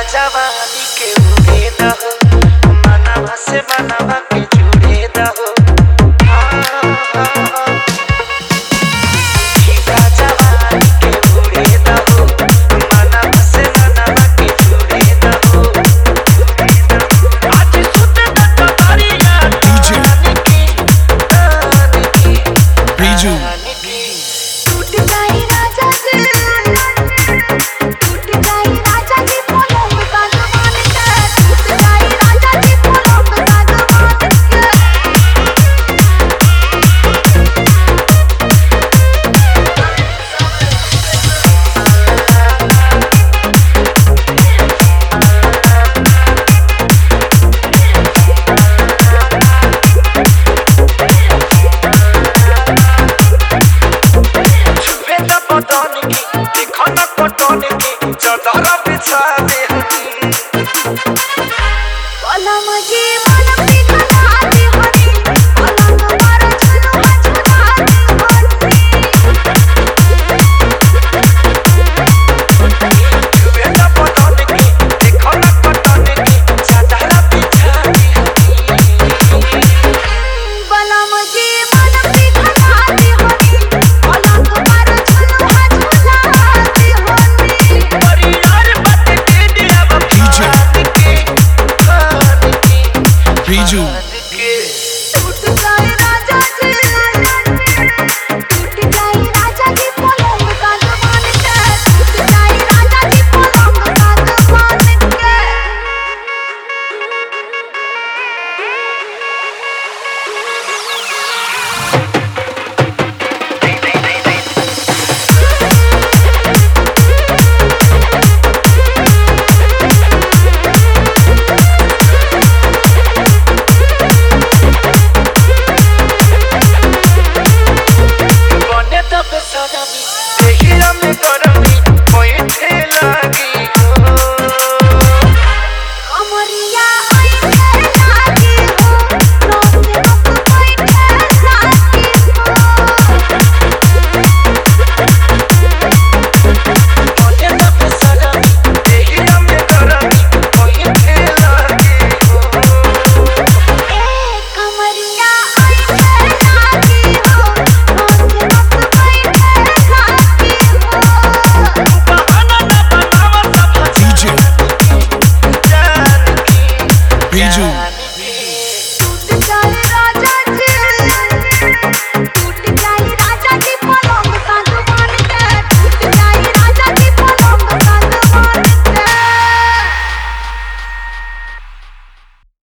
जवानी के उड़े दहो मनवा से मनवा के जुड़े दहो जवानी के उड़े दहो मनवा से मनवा के जुड़े दहो आज सुते तक तारिया Riju टूट जाए राजा जी टूट जाए राजा जी बोलो भगवान के टूट जाए राजा जी बोलो भगवान के चादर बिछा दे बोला मुझे मन पिघला दे हनी पलंग मारो चलो हजरा दे हनी बेटा पटन की देखो ना पटन की चादर बिछा दे बोला मुझे मन पिघला दे हनी पलंग मारो चलो हजरा दे हनी परियार बात दे दे अब Riju टूट जाए राजा जी टूट जाए राजा जी बोलो भगवान के टूट जाए राजा जी बोलो भगवान के बने तब सनमी देहिया में गरमी बैठे लगी हो कमरिया आई है लागी हो रोज रोज बैठे लागी हो बने तब सनमी देहिया में गरमी बैठे लगी हो ए कमरिया आई है लागी हो रोज रोज बैठे लागी हो बहाना ना बनावा सब DJ जान की Riju